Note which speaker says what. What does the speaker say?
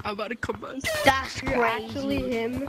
Speaker 1: I'm about to combust.
Speaker 2: That's
Speaker 3: You're
Speaker 2: crazy.
Speaker 3: actually him.